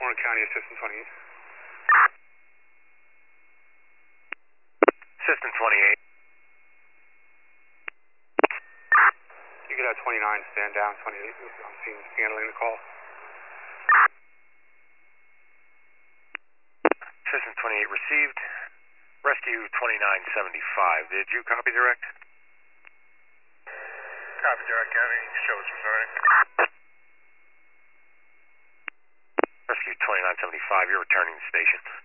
Warren County, Assistant 28. Assistant 28. You could have 29 stand down, 28. I'm seeing handling the call. Assistant 28 received. Rescue 2975. Did you copy direct? Copy direct, County. Shows returning. Rescue 2975, you're returning to station.